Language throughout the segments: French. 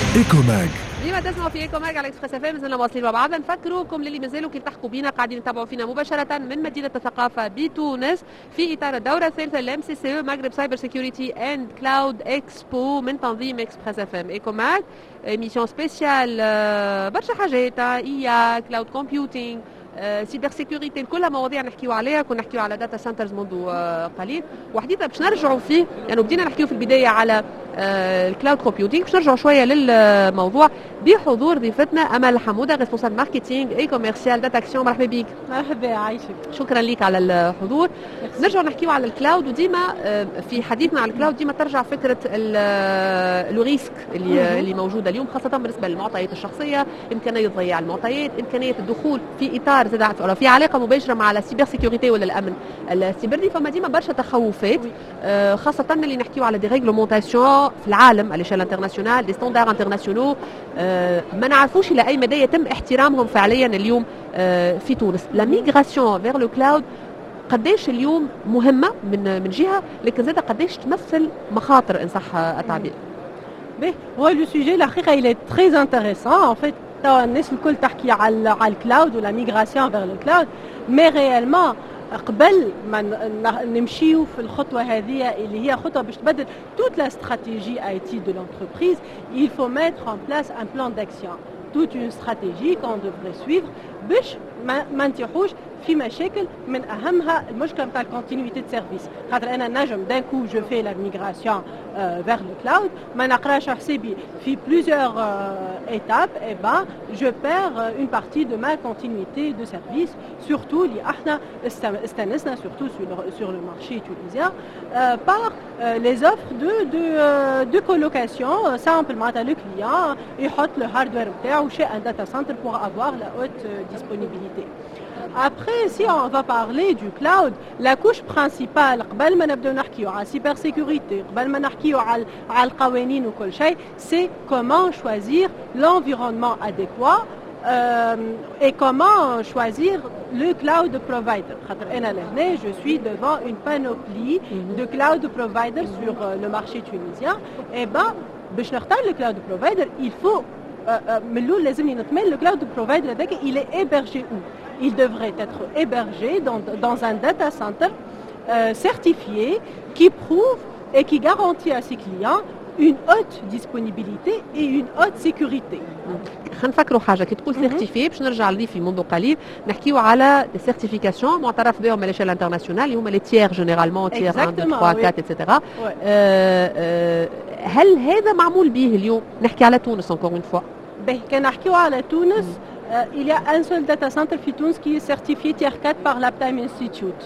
إيكوماج. ديما تسمعوا في إيكوماج على إكسبريس اف ام. مازلنا واصلين مع بعضنا. نفكروكم للي مازالوا كي تحكوا بينا قاعدين يتابعوا فينا مباشرة من مدينة الثقافة بتونس في إطار الدورة الثالثة للام سي سي مغرب سايبر سيكيورتي اند كلاود اكسبو من تنظيم إكسبريس اف ام. إيكوماج ايميسيون سبيسيال برشا حاجات اي كلاود كومبيوتينغ سيبر سيكوريتي كلها مواضيع نحكيو عليها. كنا نحكيو على داتا سنترز منذ قليل وحديثا باش نرجعوا فيه يعني بدينا نحكيو في البدايه على الكلاود كومبيوتينغ. باش نرجعوا شويه للموضوع بحضور ضيفتنا امل حموده ريسبونسابل ماركتينغ اي كوميرسيال داتا اكسيون. مرحبا بك. مرحبا عايشك. شكرا لك على الحضور. نرجعوا نحكيو على الكلاود وديما في حديثنا على الكلاود ديما ترجع فكره لو ريسك اللي موجوده اليوم خاصه بالنسبه للمعطيات الشخصيه، امكانيه ضياع المعطيات، امكانيه الدخول في اطار ولا في علاقه مباشره مع السيبر سيكوريتي ولا الامن السيبرني. فما ديما برشا تخوفات خاصه اللي نحكيو على دي ريغلومونتاسيون في العالم على شال انترناسيونال، دي ستاندار انترناسيونال ما نعرفوش الى اي مدى يتم احترامهم فعليا اليوم في تونس. لا ميغراسيون فيغ لو كلاود قديش اليوم مهمه من جهه، لكن زاد قديش تمثل مخاطر ان صح التعبير. هو لو سوجي الحقيقه il est très intéressant en fait. الناس الكل تحكي على الكلاود ولا ميغراسيون فيغ لو كلاود، مي ريالمون قبل ما نمشيو في الخطوه هذه اللي هي خطوه باش تبدل toute la stratégie IT de l'entreprise, il faut mettre en place un plan d'action, toute une stratégie qu'on devrait suivre باش ما نتيحوش في مشاكل من اهمها المشكله نتاع الكونتينيتي دو سيرفيس. خاطر انا نجم دان كو جو في لا ميغراسيون فيغ لو كلاود ما نقراش حسابي في بليزيور ايتاب اي با جو بير اون بارتي دو ما كونتينيتي دو سيرفيس سورتو اللي احنا استانسنا سورتو سور لو مارشي تونيزيان بار لي زوفر دو كولوكاسيون سامبل معناتها لو كليون يحط لو هاردوير نتاعو شي ان داتا سنتر بور افوار لا هوت disponibilité. Après, si on va parler du cloud, la couche principale, قبل ما نبدأ نحكيو على cybersécurité, قبل ما نحكيو على القوانين وكل شيء, c'est comment choisir l'environnement adéquat et comment choisir le cloud provider. خاطر أنا لهنا je suis devant une panoplie de cloud providers sur le marché tunisien. Et ben, باش نختار le cloud provider, il faut من الأول لازم نتمنى le cloud provider هذاك il est hébergé où? Il devrait être hébergé dans un data center certifié qui prouve et qui garantit à ses clients une haute disponibilité et une haute sécurité. خلينا نفكروا حاجه كي تقول سيرتيفي باش نرجع لضيفي منذ قليل نحكيو على دي سيرتيفيكاسيون معترف بهم على شال انترناسيونال اللي هما لي تيير جينيرالمون تيير 1 2 3 4 ايتترا. هل هذا معمول به اليوم؟ نحكي على تونس encore une fois. كان نحكيو على تونس il y a un seul data center في تونس qui est certifié tier 4 par l'Uptime Institute.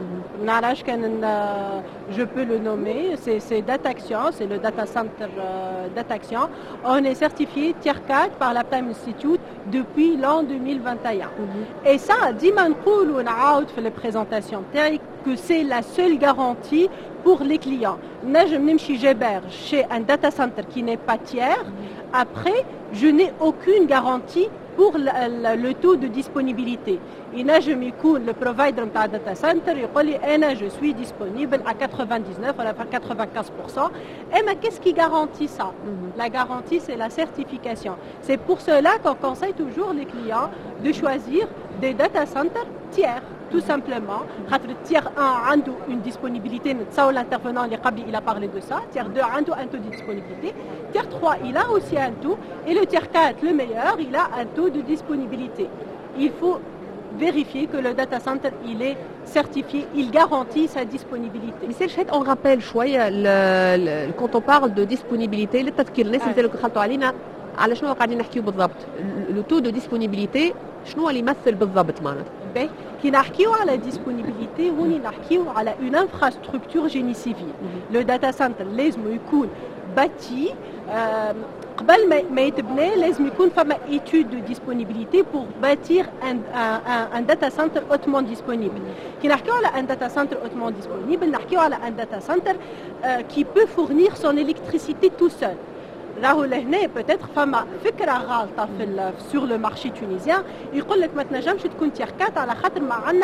Je peux le nommer, c'est Dataction, c'est le data center Dataction. On est certifié tier 4 par l'Uptime Institute depuis l'an 2021. Et ça, ديما نقول ونعاود في les présentations que c'est la seule garantie pour les clients. نجم نمشي j'héberge chez un data center qui n'est pas tiers. Après, je n'ai aucune garantie pour le taux de disponibilité. ينجم يكون le provider نتاع data center يقول لي أنا je suis disponible à 99 ولا 95%. Mais qu'est-ce qui garantit ça? La garantie, c'est la certification. C'est pour cela qu'on conseille toujours les clients de choisir des data centers tiers. Tout simplement, tiers 1 عنده une disponibilité, l'intervenant il a parlé de ça, tiers 2 عنده un taux de disponibilité, tiers 3 il a aussi un taux, et le tiers 4 le meilleur, il a un taux de disponibilité. Il faut vérifier que le data center il est certifié, il garantit sa disponibilité. Mais on rappelle شوية quand on parle de disponibilité للتذكير الناس اللي خلطوا علينا على شنو قاعدين نحكيو بالضبط. لو تو دو ديسبونيبيليتي شنو اللي يمثل بالضبط معناتها؟ كي نحكيو على ديسبونيبيليتي هوني نحكيو على اون انفراستركتور جيني سيفيل. لو داتا سنتر لازم يكون باتي قبل ما يتبنى لازم يكون فما étude de disponibilité pour bâtir un data center hautement disponible. كي نحكيو على un data center hautement disponible نحكيو على un data center qui peut fournir son électricité tout seul. راهو لهنا peut-être فما فكره غالطه sur le marché tunisien يقول لك ما تنجمش تكون تير 4 على خاطر ما عندنا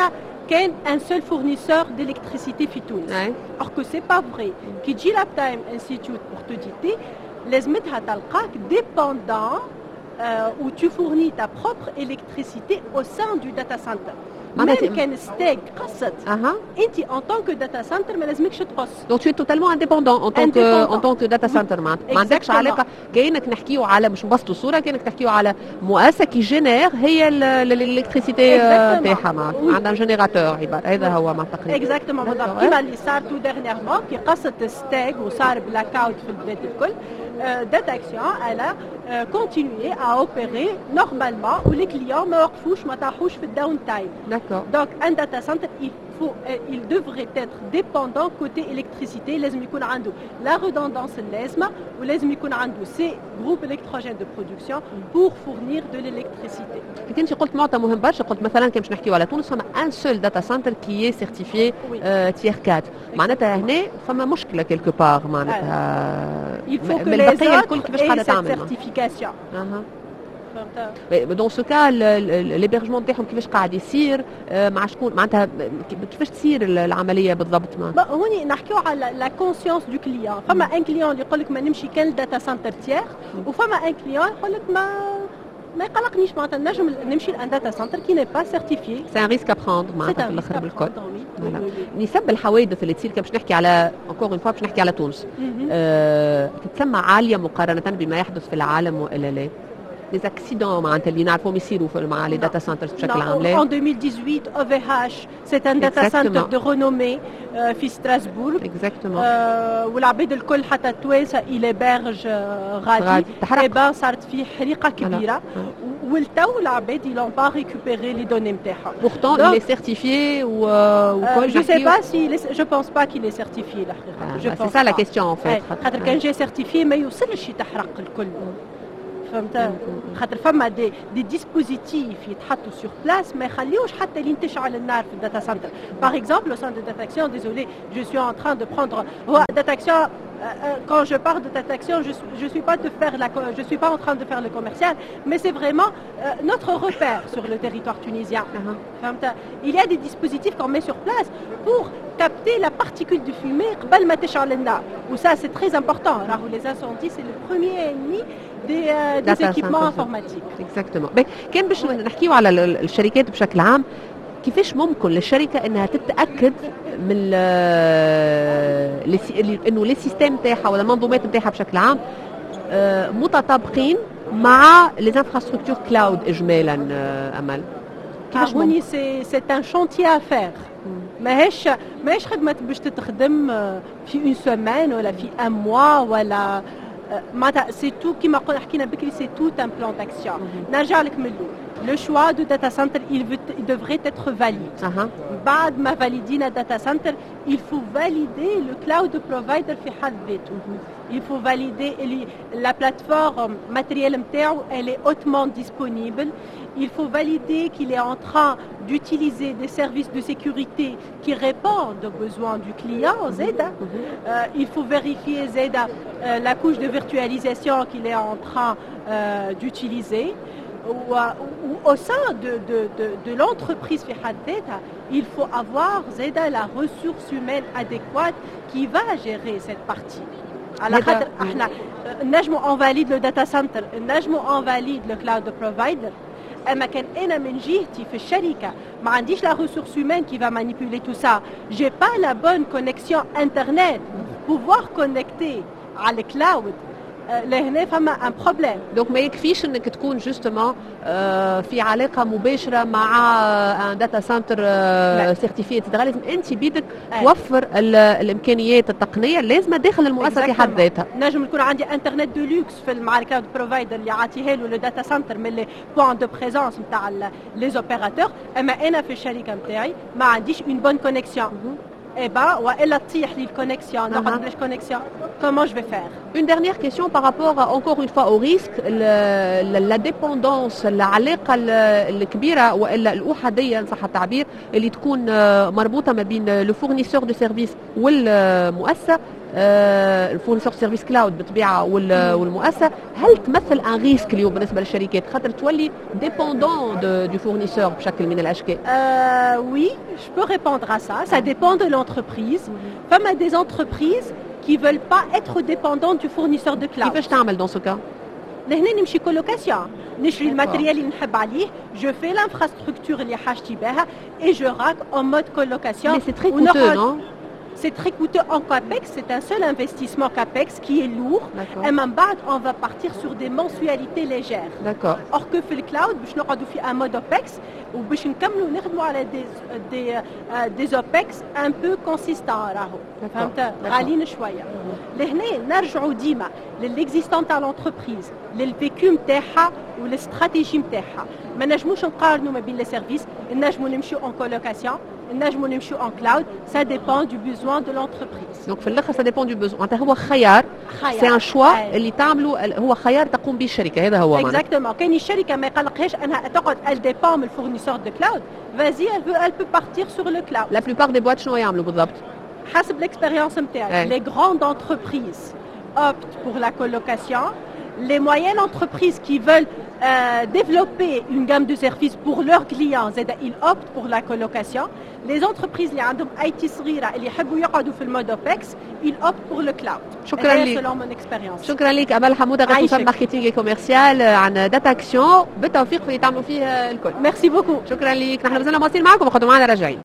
كان ان سول فورنيسور d'électricité في تونس. or que c'est pas vrai. كي تجي لابتايم انستيتيوت pour t'auditer لازمتها تلقاك dépendant où tu fournis ta propre électricité au sein du data center. même كان ستاك قصت انت en tant que data center ما لازمكش تقص. donc tu es totalement indépendant en tant que data center. ما عندكش علاقه كانك نحكيو على مش نبسطوا الصوره كانك تحكيو على مؤسسه كي جينير هي الالكتريسيتي تاعها عندها جينيراتور عباره هذا هو ما تقريبا. اكزاكتومون بالضبط كيما اللي صار تو ديرنييرمون كي قصت ستاك وصار بلاك اوت في البلاد الكل. Dataxion, elle a continué à opérer normalement où les clients ne وقفوش في الداون تايم. D'accord. Donc un data center il devrait être dépendant côté électricité. لازم يكون عنده la redondance اللازمة ولازم يكون عنده ces groupes électrogènes de production pour fournir de l'électricité. انت قلت معطى مهم برشا قلت مثلا كي باش نحكيو على تونس فما ان سول داتا سنتر كي اي سيرتيفيي تير 4 معناتها هنا فما مشكله كيلكو بار معناتها البقيه الكل كيفاش قاعده تعمل سيرتيفيكاسيون. دون سو كا ليبرجمون تاعهم كيفاش قاعد يصير مع شكون معناتها كيفاش تصير العمليه بالضبط؟ هوني نحكيو على لا كونسيونس دو كليون. فما ان كليون اللي يقول لك ما نمشي كان داتا سنتر تيير وفما ان كليون يقول لك ما يقلقنيش معناتها نجم نمشي لان داتا سنتر كي ني با سيرتيفيي. سي ان ريسك ابروندر معناتها في الاخر بالكل. نسب الحوادث اللي تصير كي باش نحكي على انكور اون فوا باش نحكي على تونس تتسمى عاليه مقارنه بما يحدث في العالم والا لا؟ les accidents معناتها اللي نعرفوهم يصيروا مع les data centers بشكل عام لا؟ En 2018 OVH c'est un data center de renommée في ستراسبورغ. Exactement. والعباد الكل حتى التوانسه إلى برج غادي تحرق. صارت فيه حريقه كبيره والتو العباد ils n'ont pas récupéré les données نتاعهم. Pourtant il est certifié وكل je sais pas si je pense pas qu'il est certifié الحقيقه. C'est ça la question en fait. خاطر كان جاي سيرتيفي ما يوصلش يتحرق الكل. فهمت؟ خاطر فما دي ديسبوزيتيف يتحطوا سور بلاس ما يخليوش حتى اللي تشعل النار في الداتا سنتر. باغ اكزومبل au sein de Dataxion, désolé, je suis en train de prendre هو Dataxion quand je parle de Dataxion, je suis pas en train de faire le commercial, mais c'est vraiment notre repère sur le territoire tunisien. Il y a des dispositifs qu'on met sur place pour capter la particule de fumée قبل ما تشعل النار. و ça c'est très important. راهو les incendies c'est le premier ennemi des équipements informatiques. Exactement. كان باش نحكيو على الشركات بشكل عام كيفاش ممكن للشركه انها تتاكد من انه لي سيستيم تاعها ولا المنظومات نتاعها بشكل عام متطابقين مع لي انفراستركتور كلاود اجمالا؟ امل كيفاش هوني سي ان شانتيي ا فير. ماهيش خدمه باش تتخدم في اون سيمين ولا في ان موا ولا معناتها سي تو كيما حكينا بكري سي تو ان بلان داكسيون. نرجع لك من الاول. Le choix de data center, il devrait être valide. بعد ما فاليدينا data center, il faut valider le cloud provider في حد ذاته. Il faut valider la plateforme matérielle نتاعو, elle est hautement disponible. Il faut valider qu'il est en train d'utiliser des services de sécurité qui répondent aux besoins du client, ZEDA. Il faut vérifier ZEDA la couche de virtualisation qu'il est en train d'utiliser. Au sein de l'entreprise في حد ذاتها, il faut avoir ZEDA la ressource humaine adéquate qui va gérer cette partie. على خاطر احنا نجمو on valide le data center, نجمو on valide le cloud provider. اما كان انا من جهتي في الشركه ما عنديش la ressource humaine qui va manipuler tout ça. J'ai pas la bonne connexion internet pour pouvoir connecter على الكلاود. لهنا فما ان بروبليم. دونك ما يكفيش انك تكون جوستومون في علاقه مباشره مع ان داتا سنتر سيرتيفيت. لازم انت بيدك توفر الامكانيات التقنيه اللازمه داخل المؤسسه في حد ذاتها. نجم يكون عندي انترنت دو لوكس في مع الكلاود بروفايدر اللي عاطيه له الداتا سنتر من لي بوين دو بريزونس نتاع لي زوبيراتور. اما انا في الشركه نتاعي ما عنديش اون بون كونيكسيون. Eh ben, elle attire les connexions, les connexions. Comment je vais faire? Une dernière question par rapport encore une fois au risque, la dépendance, العلاقة الكبيرة وإلا الأحادية إن صح التعبير اللي تكون مربوطة ما بين le fournisseur de service والمؤسسة الفورنسور سيرفيس كلاود بالطبيعه والمؤسسه، هل تمثل ان ريسك اليوم بالنسبه للشركات خاطر تولي ديبوندون دو فورنيسور بشكل من الاشكال؟ Oui, je peux répondre à ça. Ça dépend de l'entreprise. Comme à des entreprises qui veulent pas être dépendantes du fournisseur de cloud. كيفاش تعمل دون سو كا؟ لهنا نمشي كولوكاسيون، نشري الماتريال اللي نحب عليه، جو في لانفراستركتور اللي حاجتي بها et je rack en mode colocation. Mais c'est très coûteux, non? C'est très coûteux en CAPEX, c'est un seul investissement CAPEX qui est lourd. Et même بعد on va partir sur des mensualités légères. D'accord. Or que في الكلاود باش نقعدوا في un mode OPEX وباش نكملوا نخدموا على des OPEX un peu consistants راهو. فهمت؟ غاليين شويه. لهنا نرجعوا ديما للاكزيستون تاع لونتربريز، للفيكو نتاعها والاستراتيجي نتاعها. ما نجموش نقارنوا ما بين لي سيرفيس، نجموا نمشيو en colocation. نجموا نمشيو en cloud, ça dépend du besoin de l'entreprise. Donc في الاخر ça dépend du besoin. انت هو خيار، سي ان شوا اللي تعملوا، هو خيار تقوم به الشركه، هذا هو معناته. Exactement. كاين الشركه ما يقلقهاش انها تقعد elle dépend من الفورنيسور دو كلاود، vas-y elle peut partir sur le cloud. La plupart des boîtes شنو يعملوا بالضبط؟ حسب l'expérience نتاعك. Les grandes entreprises optent pour la colocation. Les moyennes entreprises qui veulent développer une gamme de services pour leurs clients, ils optent pour la colocation. Les entreprises اللي عندهم IT صغيرة اللي يحبوا يقعدوا في المود OPEX, ils optent pour le cloud. شكرا لك. selon mon expérience. شكرا لك أمال حمودة، responsable ماركتينغ كوميرسيال عن داتا اكسيون، بالتوفيق في اللي تعملوا فيه الكل. Merci beaucoup. شكرا لك، نحن مازلنا مواصلين معكم، خذوا معنا راجعين.